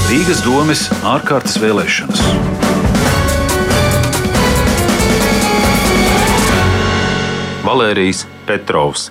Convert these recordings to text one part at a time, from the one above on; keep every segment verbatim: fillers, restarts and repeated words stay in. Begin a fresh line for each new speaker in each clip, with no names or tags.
Rīgas domes ārkārtas vēlēšanas. Valērijs Petrovs.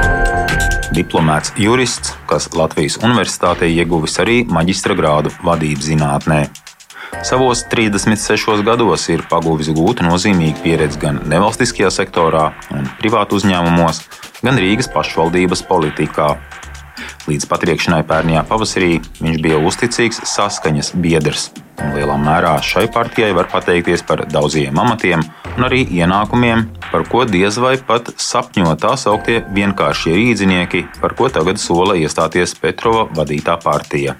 Diplomēts jurists, kas Latvijas Universitātē ieguvis arī maģistra grādu vadības zinātnē. Savos trīsdesmit sešos gados ir paguvis gūtu nozīmīgu pieredzi gan nevalstiskajā sektorā un privātu uzņēmumos, gan Rīgas pašvaldības politikā. Līdz patriekšanai pērnajā pavasarī viņš bija uzticīgs Saskaņas biedrs, un lielā mērā šai partijai var pateikties par daudziem amatiem un arī ienākumiem, par ko diez vai pat sapņo tā sauktie vienkāršie rīdzinieki, par ko tagad sola iestāties Petrova vadītā partija.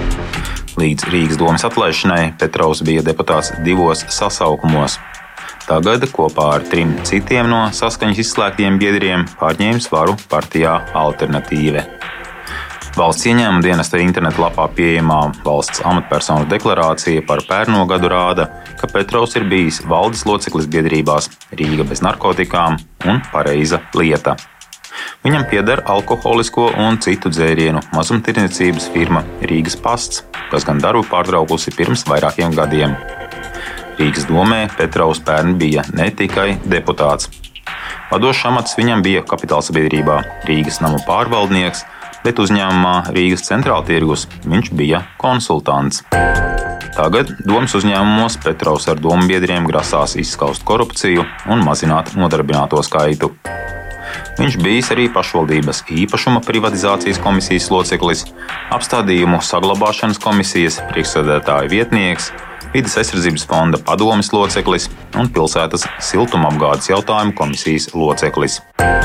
Līdz Rīgas domes atlaišanai Petrovs bija deputāts divos sasaukumos. Tagad kopā ar trim citiem no Saskaņas izslēgtiem biedriem pārņēmis varu partijā Alternatīve. Valsts ieņēmuma dienesta interneta lapā pieejamā valsts amatpersonu deklarācija par pērno gadu rāda, ka Petrovs ir bijis valdes loceklis biedrībās Rīga bez narkotikām un Pareiza lieta. Viņam pieder alkoholisko un citu dzērienu mazumtirdzniecības firma Rīgas pasts, kas gan darbu pārtraukusi pirms vairākiem gadiem. Rīgas domē Petrovs pērn bija ne tikai deputāts. Vadošs amats viņam bija kapitālsabiedrībā Rīgas namu pārvaldnieks, bet uzņēmumā Rīgas centrāltirgus viņš bija konsultants. Tagad domas uzņēmumos Petrovs ar domu biedriem grasās izskaust korupciju un mazināt nodarbināto skaitu. Viņš bijis arī pašvaldības īpašuma privatizācijas komisijas loceklis, apstādījumu saglabāšanas komisijas priekšsēdētāja vietnieks, Vides aizsardzības fonda padomes loceklis un pilsētas siltumapgādes jautājumu komisijas loceklis.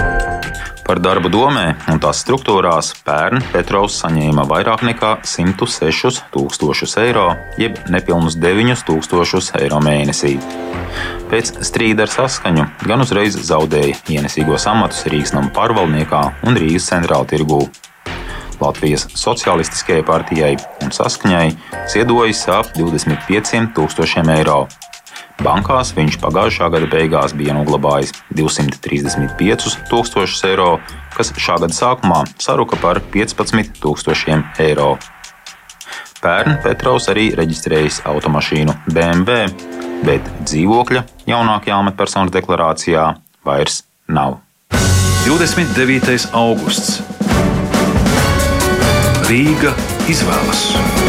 Par darbu domē un tās struktūrās pērn Petrovs saņēma vairāk nekā simt sešus tūkstošus eiro, jeb nepilnus deviņus tūkstošus eiro mēnesī. Pēc strīda ar Saskaņu gan uzreiz zaudēja ienesīgos amatus Rīgas namu pārvaldniekā un Rīgas centrāltirgū. Latvijas Socialistiskajai partijai un Saskaņai ziedojas ap divdesmit pieciem tūkstošiem eiro. Bankās viņš pagājušā gada beigās bija noglabājis divsimt trīsdesmit piecus tūkstošus eiro, kas šā gada sākumā saruka par piecpadsmit tūkstošiem eiro. Pērn Petrovs arī reģistrējis automašīnu B M W, bet dzīvokļa jaunākajā amatpersonas deklarācijā vairs nav. divdesmit devītais augusts. Rīga izvēlas.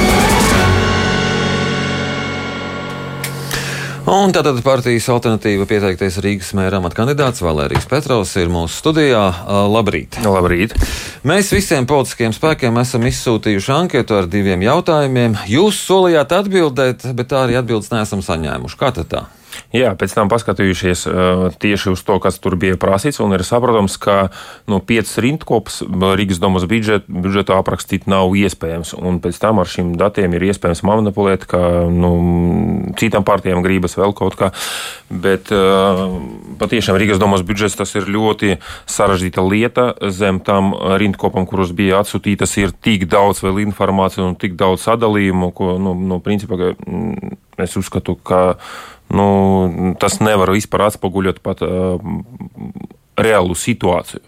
Un tātad partijas Alternatīva pieteiktais Rīgas mēra amata kandidāts Valērijs Petrovs ir mūsu studijā. Labrīt!
Labrīt!
Mēs visiem politiskiem spēkiem esam izsūtījuši anketu ar diviem jautājumiem. Jūs solījāt atbildēt, bet tā arī atbildes neesam saņēmuši. Kā tad tā?
Jā, pēc tam paskatījušies uh, tieši uz to, kas tur bija prasīts, un ir saprotams, ka no piecas rindkopas Rīgas domas budžetu, budžetu aprakstīt nav iespējams, un pēc tam ar šiem datiem ir iespējams manipulēt, ka nu, citām partijām gribas vēl kaut kā, bet uh, patiešām Rīgas domas budžets tas ir ļoti sarežģīta lieta, zem tam rindkopam, kuras bija atsūtītas, ir tik daudz vēl informāciju un tik daudz sadalījumu, ko, nu, nu principā, mm, es uzskatu, ka Nu, tas nevar vispār atspoguļot pat uh, reālu situāciju.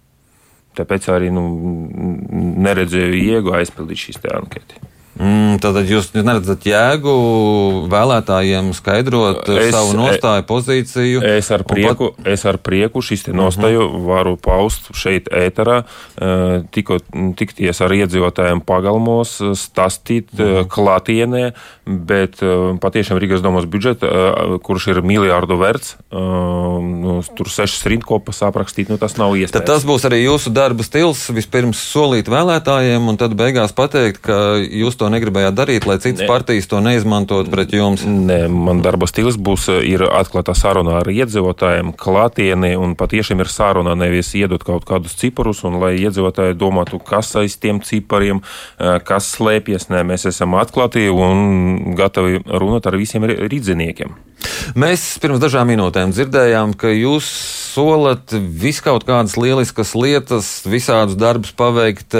Tāpēc arī nu, neredzēju jēgu aizpildīt šīs te anketi.
Mm, tātad jūs neredzat jēgu vēlētājiem skaidrot es, savu nostāju pozīciju?
Es ar prieku, pat... es ar prieku šis te nostāju uh-huh. varu paust šeit ēterā, tiko, tikties ar iedzīvotājiem pagalmos, stāstīt uh-huh. klātienē, bet patiešām Rīgas domas budžeta, kurš ir miljārdu vērts, nu, tur sešas rindkopas aprakstīt, nu tas nav iespējams.
Tad tas būs arī jūsu darba stils, vispirms solīt vēlētājiem un tad beigās pateikt, ka jūs to negribējāt darīt, lai citas ne. partijas to neizmantot pret jums?
Nē, man darba stils būs, ir atklātā saruna ar iedzīvotājiem, klātienē, un patiešām ir saruna nevis iedot kaut kādus ciparus, un lai iedzīvotāji domātu, kas aiz tiem cipariem, kas slēpjas. Nē, mēs esam atklāti un gatavi runāt ar visiem rīdziniekiem.
Mēs pirms dažām minūtēm dzirdējām, ka jūs solat viskaut kādas lieliskas lietas, visādus darbus paveikt,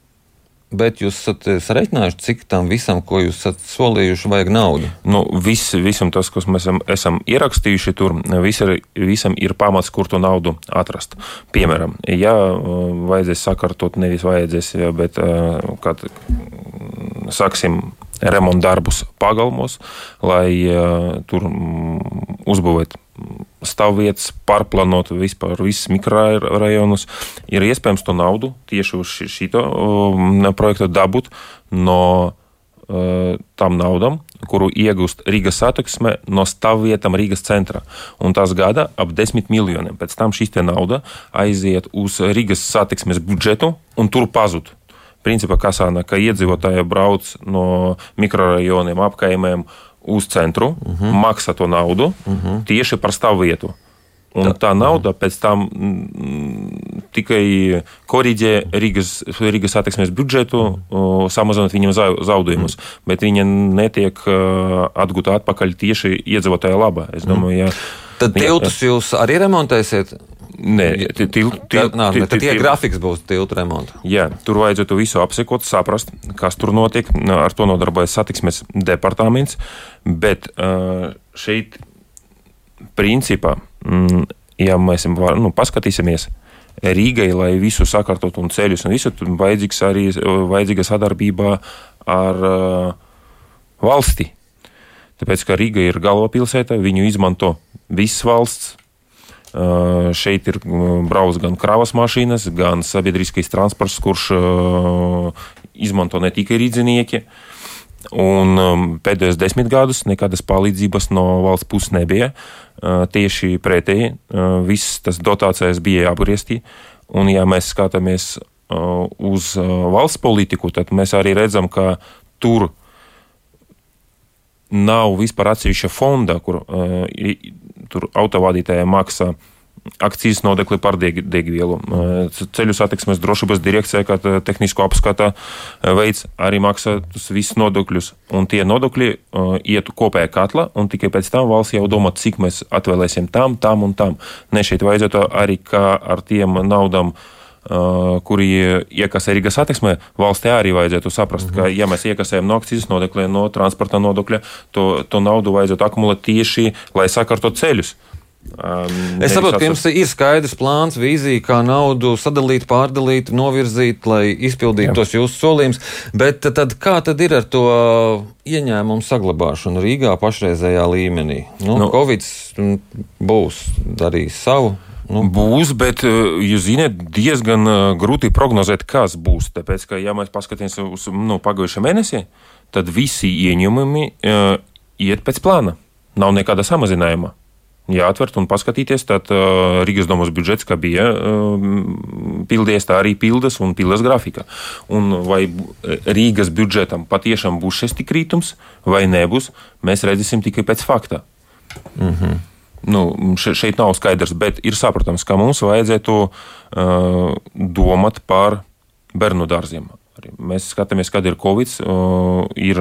bet jūs esat sareiķinājuši, cik tam visam, ko jūs esat solījuši, vajag naudu?
Nu, vis, visam tas, ko mēs esam, esam ierakstījuši tur, visam, visam ir pamats, kur to naudu atrast. Piemēram, ja vajadzēs sakārtot, nevis vajadzēs, ja, bet kad sāksim remontdarbus pagalmos, lai uh, tur mm, uzbūvētu stāvvietas, pārplānot vispār visus mikrorajonus. Ir iespējams to naudu tieši uz šito um, projektu dabūt no uh, tam naudam, kuru iegūst Rīgas satiksme no stāvvietām Rīgas centrā. Un tas gada ap desmit miljoniem. Pēc tam šīs te nauda aiziet uz Rīgas satiksmes budžetu un tur pazud. Principā, kā sāna, ka iedzīvotāji brauc no mikrorajoniem, apkaimēm uz centru, uh-huh. maksā to naudu uh-huh. tieši par stāvvietu. Un tā nauda pēc tam mm, tikai korīģē Rīgas, Rīgas satiksmes budžetu, uh, samazinot viņam zaudējumus, mm. bet viņa netiek uh, atgūta atpakaļ tieši iedzīvotāja labā. Es domāju, ja,
tad tiltus ja, jūs arī remontēsiet?
Nē, til, til, til,
Nā,
til,
tad tie grafiks būs tiltu remonta.
Jā, tur vajadzētu visu apsekot, saprast, kas tur notiek. Ar to nodarbojas satiksmes departaments, bet uh, šeit principā, ja mēs var, nu, paskatīsimies Rīgai, lai visu sakārtot un ceļus un visu, tad vajadzīgs arī vajadzīga sadarbība ar uh, valsti. Tāpēc, ka Rīga ir galvaspilsēta, viņu izmanto visas valsts. Uh, šeit ir brauc gan kravas mašīnas, gan sabiedriskais transports, kurš uh, izmanto ne tikai rīdzinieki. Un um, pēdējos desmit gadus nekādas palīdzības no valsts puses nebija. Uh, tieši pretēji, uh, viss tas dotācijas bija apgriezti. Un ja mēs skatāmies uh, uz uh, valsts politiku, tad mēs arī redzam, ka tur nav vispār atsevišķa fonda, kur uh, tur autovadītājiem maksā akcijas nodekli par deg, degvielu. Ceļu satiksmes drošības direkcija, kā tehnisko apskata veids, arī maksā visus nodokļus. Un tie nodokļi uh, iet kopējā katla, un tikai pēc tam valsts jau domā, cik mēs atvēlēsim tam, tam un tam. Ne, šeit vajadzētu arī, kā ar tiem naudām, uh, kuri iekasē Rīgas satiksmē, valstī arī vajadzētu saprast, mm-hmm. ka, ja mēs iekasējam no akcijas nodokļa, no transporta nodokļa, to, to naudu vajadzētu akumulēt tieši, lai sakārtot ceļus. Um,
es saprotu, ka jums ir skaidrs plāns, vīzija, kā naudu sadalīt, pārdalīt, novirzīt, lai izpildītu Jā. tos jūsu solījumus, bet tad kā tad ir ar to ieņēmumu saglabāšanu Rīgā pašreizējā līmenī? Nu, nu, Covid būs darījis savu. Nu.
Būs, bet jūs zināt, diezgan grūti prognozēt, kas būs. Tāpēc, ka ja mēs paskatīsimies uz nu, pagājušā mēnesī, tad visi ieņēmumi uh, iet pēc plāna. Nav nekāda samazinājuma. Jāatvert un paskatīties, tad uh, Rīgas domas budžets, kā bija uh, pildies, tā arī pildas un pildas grafika. Un vai Rīgas budžetam patiešām būs šis tik krītums vai nebūs, mēs redzēsim tikai pēc fakta. Mm-hmm. Nu, še, šeit nav skaidrs, bet ir saprotams, ka mums vajadzētu uh, domāt par bērnu dārziem. Arī mēs skatāmies, kad ir Covid, uh, ir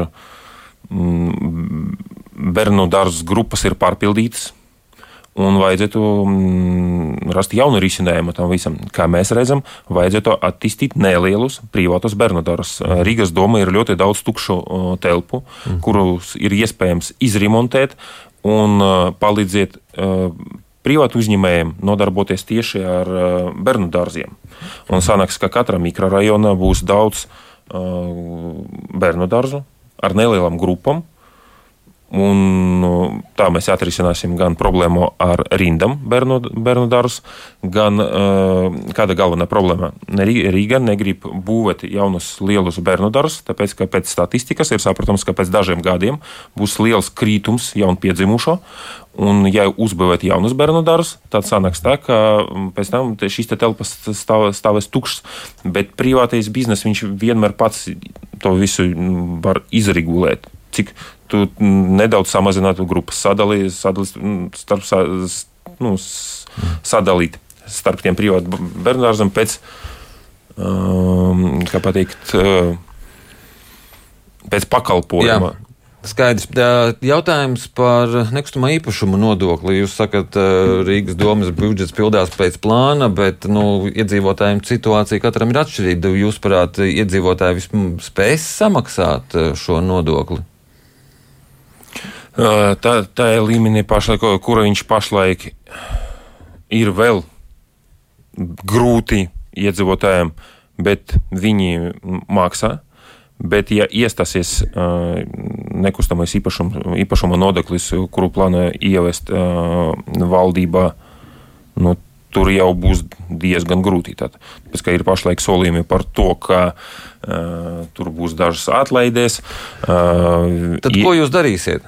mm, bērnu dārzu grupas ir pārpildītas. Un vajadzētu mm, rast jaunu risinājumu tam visam. Kā mēs redzam, vajadzētu attīstīt nelielus privātus bērnu dārzus. Rīgas doma ir ļoti daudz tukšu uh, telpu, mm. kurus ir iespējams izremontēt un uh, palīdzēt uh, privātu uzņēmējiem nodarboties tieši ar uh, bērnu dārziem. Un sanāks, ka katrā mikrorajonā būs daudz uh, bērnu dārzu ar nelielām grupām. Un tā mēs atrisināsim gan problēmu ar rindam bērnu, bērnu dārzus, gan uh, kāda galvenā problēma. Rīga negrib būvēt jaunus lielus bērnu dārzus, tāpēc, ka pēc statistikas ir saprotams, ka pēc dažiem gadiem būs liels krītums jaunpiedzimušo, un ja uzbūvēt jaunus bērnu dārzus, tad sanāks tā, ka pēc tam šīs te telpas stāv, stāvēs tukšs, bet privātais biznes, viņš vienmēr pats to visu var izregulēt. Cik tu nedaudz samazinātu grupas sadalīt, sadalīt, starp, nu, sadalīt starp tiem privātu bērnudārziem pēc, um, kā pateikt, pēc pakalpojuma.
Jā. Skaidrs. Jautājums par nekustamā īpašuma nodokli. Jūs sakat, Rīgas domas budžets pildās pēc plāna, bet nu, iedzīvotājiem situācija katram ir atšķirīga. Jūsuprāt, iedzīvotāji vispār spēs samaksāt šo nodokli?
Tā, tā ir līmenī, pašlaik, kura viņš pašlaik ir vēl grūti iedzīvotājiem, bet viņi maksā. Bet, ja iestāsies uh, nekustamais īpašuma, īpašuma nodoklis, kuru plāno ievest uh, valdībā, nu, tur jau būs diezgan grūti. Tāpēc, ka ir pašlaik solījumi par to, ka uh, tur būs dažas atlaides. Uh,
Tad ko jūs darīsiet?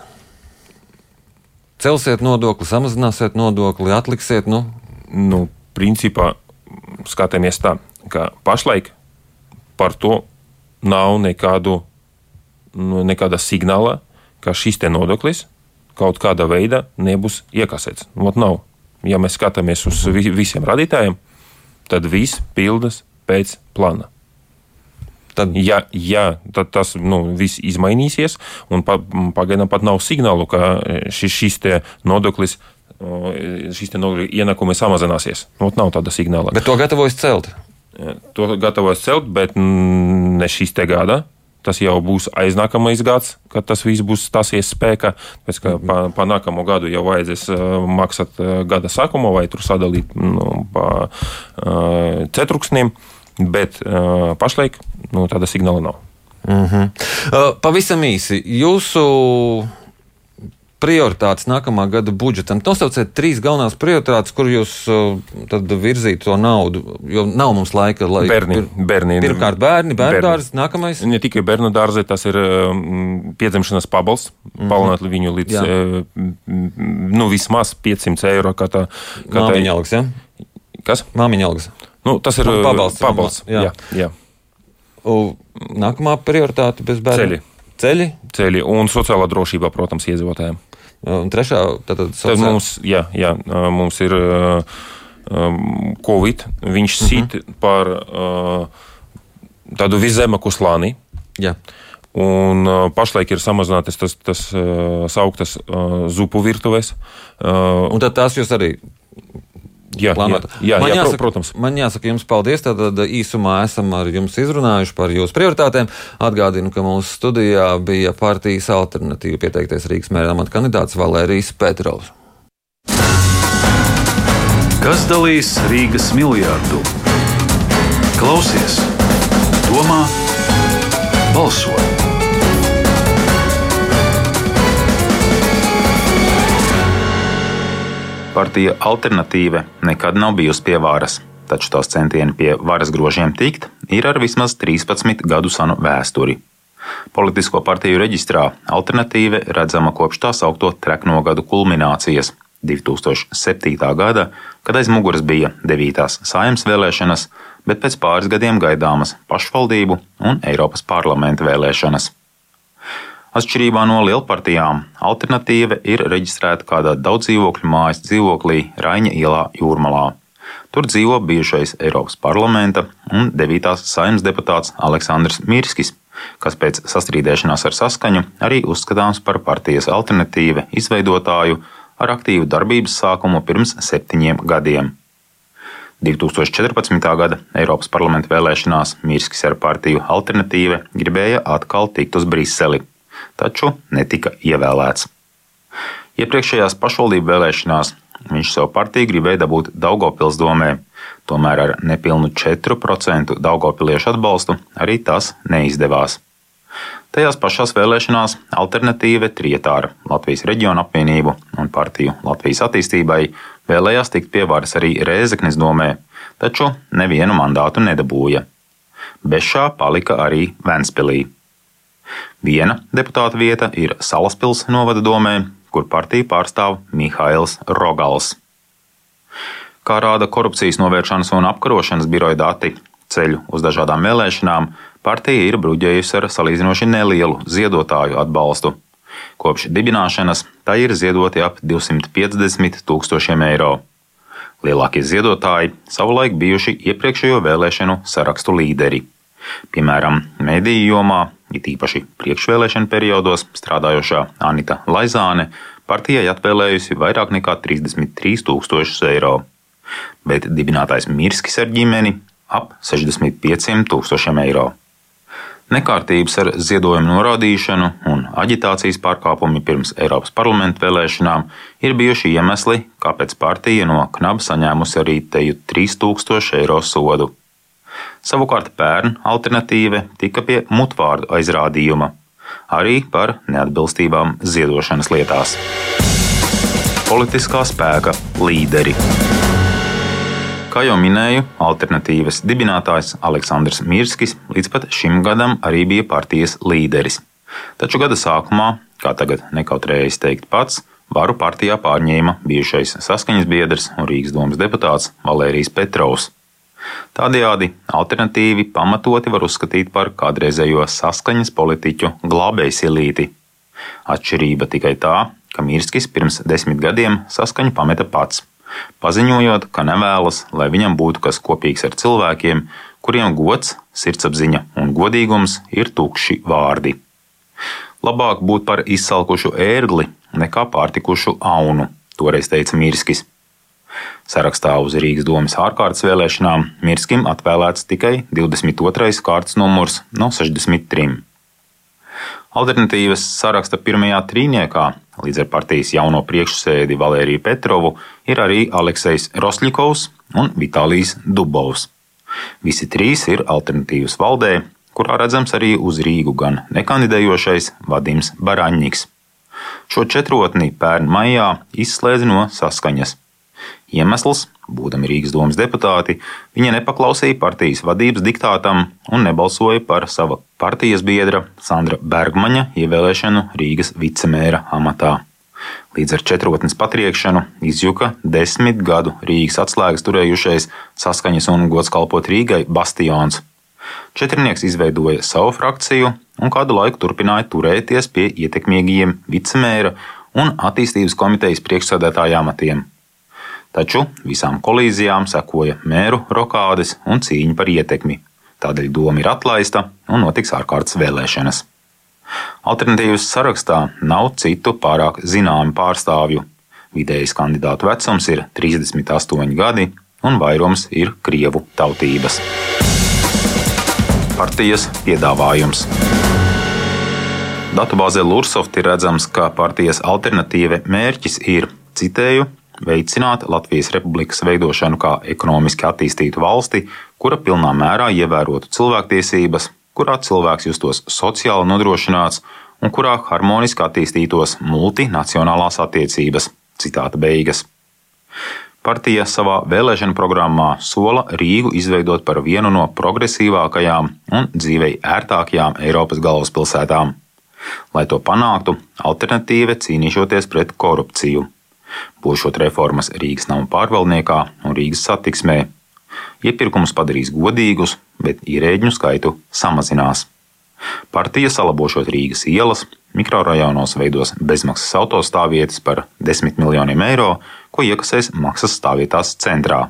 Celsiet nodokli, samazināsiet nodokli, atliksiet? Nu?
Nu, principā skatāmies tā, ka pašlaik par to nav nekādu, nekāda signāla, ka šis te nodoklis kaut kādā veidā nebūs iekasēts. Ot nav. Ja mēs skatāmies uz visiem radītājiem, tad viss pildas pēc plāna. Tad, ja, ja tad tas nu, viss izmainīsies, un pa, pagaidām pat nav signālu, ka šis, šis te nodoklis, šis te nodokļu ienākumi samazināsies. Ot nav tāda signāla.
Bet to gatavojas celt?
To gatavojas celt, bet ne šīs te gada. Tas jau būs aiznākamais gads, kad tas viss būs stāsies spēkā. Pēc kā pa, pa nākamo gadu jau vajadzēs maksāt gada sākumā vai tur sadalīt nu, pa uh, cetruksniem, bet uh, pašlaik nu, tāda signāla nav.
Mm-hmm. Uh, pavisam īsi, jūsu prioritātes nākamā gada budžetam. Nosauciet trīs galvenās prioritātes, kur jūs uh, tad virzītu to naudu, jo nav mums laika. Lai,
bērni,
pir,
bērni.
Pirmkārt bērni, bērnu dārzi, nākamais.
Ne tikai bērnu dārzi, tas ir um, piedzimšanas pabalsts, mm-hmm. palielināt viņu līdz uh, nu, vismaz piecsimt eiro. Kā tā, kā
Māmiņa algas, ja?
Kas?
Māmiņa algas.
Nu, tas ir
pabalsts.
pabalsts. Jā. Jā, jā.
U, nākamā prioritāte bez bērnu.
Ceļi.
Ceļi.
Ceļi un sociālā drošība, protams, iedzīvotājiem.
Un trešā, tātad sociāla...
Tad mums, jā, jā, mums ir um, Covid, viņš mm-hmm. sit par uh, tādu viszemāku slāni.
Jā.
Un uh, pašlaik ir samazinātas tas, tas uh, sauktas uh, zupu virtuves. Uh,
un tad tās jūs arī...
Jā,
plānot.
jā, jā,
man,
jā
jāsaka,
protams.
Man jāsaka jums paldies. Tātad īsumā esam ar jums izrunājuši par jūsu prioritātēm. Atgādinu, ka mūsu studijā bija partijas alternatīva pieteiktais Rīgas mēra amata kandidāts Valērijs Petrovs.
Kas dalīs Rīgas miljardu? Klausies, domā, balso!
Partija Alternatīve nekad nav bijusi pie varas, taču tās centieni pie varas grožiem tikt ir ar vismaz trīspadsmit gadu senu vēsturi. Politisko partiju reģistrā Alternatīve redzama kopš tā saukto trekno gadu kulminācijas divi tūkstoši septītā gada, kad aiz muguras bija devītās Saeimas vēlēšanas, bet pēc pāris gadiem gaidāmas pašvaldību un Eiropas parlamenta vēlēšanas. Atšķirībā no lielpartijām, Alternatīve ir reģistrēta kādā daudzdzīvokļu mājas dzīvoklī Raiņa ielā Jūrmalā. Tur dzīvo bijušais Eiropas parlamenta un devītās Saeimas deputāts Aleksandrs Mirskis, kas pēc sastrīdēšanās ar Saskaņu arī uzskatāms par partijas Alternatīve izveidotāju ar aktīvu darbības sākumu pirms septiņiem gadiem. divi tūkstoši četrpadsmitā gada Eiropas parlamenta vēlēšanās Mirskis ar partiju Alternatīve gribēja atkal tikt uz Briseli, taču netika ievēlēts. Iepriekšējās pašvaldību vēlēšanās viņš savu partiju gribēja dabūt Daugavpils domē, tomēr ar nepilnu četru procentu daugavpiliešu atbalstu arī tas neizdevās. Tajās pašās vēlēšanās Alternatīve trietā ar Latvijas reģionu apvienību un partiju Latvijas attīstībai vēlējās tikt pie varas arī Rēzeknes domē, taču nevienu mandātu nedabūja. Bez šā palika arī Ventspilī. Viena deputāta vieta ir Salaspils novada domē, kur partiju pārstāv Mihails Rogals. Kā rāda korupcijas novēršanas un apkarošanas biroja dati, ceļu uz dažādām vēlēšanām partija ir bruģējusi ar salīdzinoši nelielu ziedotāju atbalstu. Kopš dibināšanas tā ir ziedoti ap divsimt piecdesmit tūkstošiem eiro. Lielākie ziedotāji savulaik bijuši iepriekšējo vēlēšanu sarakstu līderi. Piemēram, mediju jomā, it īpaši priekšvēlēšana periodos strādājošā Anita Laizāne partijai atvēlējusi vairāk nekā trīsdesmit trīs tūkstošus eiro, bet dibinātājs Mirskis ar ģimeni ap sešdesmit pieciem tūkstošiem eiro. Nekārtības ar ziedojumu norādīšanu un aģitācijas pārkāpumi pirms Eiropas parlamenta vēlēšanām ir bijuši iemesli, kāpēc partija no knaba saņēmusi arī teju trīs tūkstoši eiro sodu. Savukārt pērn alternatīva tika pie mutvārdu aizrādījuma, arī par neatbilstībām ziedošanas lietās. Politiskā spēka līderi. Kā jau minēju, alternatīvas dibinātājs Aleksandrs Mirskis līdz pat šim gadam arī bija partijas līderis. Taču gada sākumā, kā tagad nekautrējas teikt pats, varu partijā pārņēma bijušais Saskaņas biedrs un Rīgas domas deputāts Valērijs Petrovs. Tādējādi alternatīvi pamatoti var uzskatīt par kādreizējo Saskaņas politiķu glābējsilīti. Atšķirība tikai tā, ka Mirskis pirms desmit gadiem Saskaņu pameta pats, paziņojot, ka nevēlas, lai viņam būtu kas kopīgs ar cilvēkiem, kuriem gods, sirdsapziņa un godīgums ir tukši vārdi. Labāk būt par izsalkušu ērgli nekā pārtikušu aunu, toreiz teica Mirskis. Sarakstā uz Rīgas domas ārkārtas vēlēšanām Mirskim atvēlēts tikai divdesmit otrais kārtas numurs no sešdesmit trim. Alternatīvas saraksta pirmajā trīniekā līdz ar partijas jauno priekšsēdi Valēriju Petrovu ir arī Aleksejs Rosļikovs un Vitālijs Dubovs. Visi trīs ir alternatīvas valdē, kurā redzams arī uz Rīgu gan nekandidējošais Vadims Baraņņiks. Šo četrotni pērn maijā izslēdza no Saskaņas. Iemesls, būdami Rīgas domas deputāti, viņa nepaklausīja partijas vadības diktātam un nebalsoja par sava partijas biedra Sandra Bergmaņa ievēlēšanu Rīgas vicemēra amatā. Līdz ar četrotnes patriekšanu izjuka desmit gadu Rīgas atslēgas turējušais Saskaņas un gods kalpot Rīgai bastions. Četrnieks izveidoja savu frakciju un kādu laiku turpināja turēties pie ietekmīgajiem vicemēra un attīstības komitejas priekšsēdētāja amatiem. Taču visām kolīzijām sekoja mēru rokādes un cīņa par ietekmi. Tādēļ doma ir atlaista un notiks ārkārtas vēlēšanas. Alternatīvas sarakstā nav citu pārāk zināmu pārstāvju. Vidējais kandidātu vecums ir trīsdesmit astoņi gadi un vairums ir krievu tautības. Partijas piedāvājums. Datubāzē Lursoft ir redzams, ka partijas alternatīva mērķis ir, citēju, veicināt Latvijas Republikas veidošanu kā ekonomiski attīstītu valsti, kura pilnā mērā ievērotu cilvēktiesības, kurā cilvēks justos sociāli nodrošināts un kurā harmoniski attīstītos multinacionālās attiecības. Citāta beigas. Partija savā vēlēšanu programmā sola Rīgu izveidot par vienu no progresīvākajām un dzīvei ērtākajām Eiropas galvaspilsētām. Lai to panāktu, alternatīva cīnīšoties pret korupciju. Būšot reformas Rīgas nama pārvaldniekā un Rīgas satiksmē. Iepirkumus padarīs godīgus, bet ierēģņu skaitu samazinās. Partija salabošot Rīgas ielas, mikrorajonos veidos bezmaksas autostāvvietas par desmit miljoniem eiro, ko iekasēs maksas stāvvietās centrā.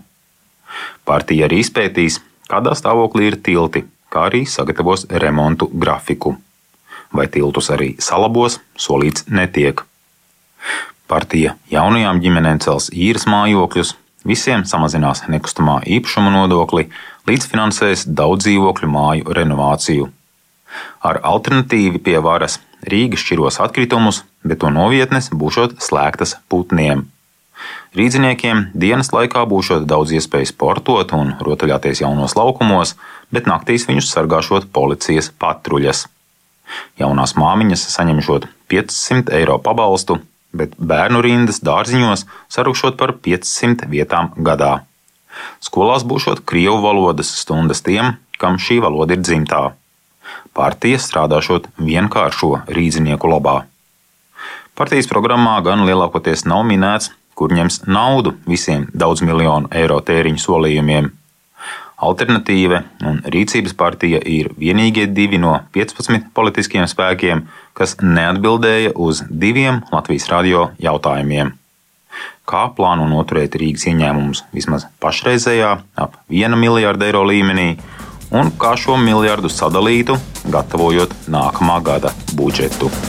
Partija arī izpētīs, kādā stāvoklī ir tilti, kā arī sagatavos remontu grafiku. Vai tiltus arī salabos, solīts netiek. Partija jaunajām ģimenēm cels īres mājokļus, visiem samazinās nekustamā īpašuma nodokli, līdzfinansēs daudz dzīvokļu māju renovāciju. Ar alternatīvi pie varas Rīga šķiros atkritumus, bet to novietnes būšot slēgtas putniem. Rīdziniekiem dienas laikā būšot daudz iespēju sportot un rotaļāties jaunos laukumos, bet naktīs viņus sargāšot policijas patruļas. Jaunās māmiņas saņemšot piecsimt eiro pabalstu, bet bērnu rindas dārziņos sarukšot par piecsimt vietām gadā. Skolās būšot krievu valodas stundas tiem, kam šī valoda ir dzimtā. Partija strādāšot vienkāršo rīdzinieku labā. Partijas programmā gan lielākoties nav minēts, kur ņems naudu visiem daudz miljonu eiro tēriņu solījumiem. Alternatīva un Rīcības partija ir vienīgie divi no piecpadsmit politiskiem spēkiem, kas neatbildēja uz diviem Latvijas radio jautājumiem. Kā plāno noturēt Rīgas ieņēmumus vismaz pašreizējā ap viena miljarda eiro līmenī un kā šo miljardu sadalītu, gatavojot nākamā gada budžetu.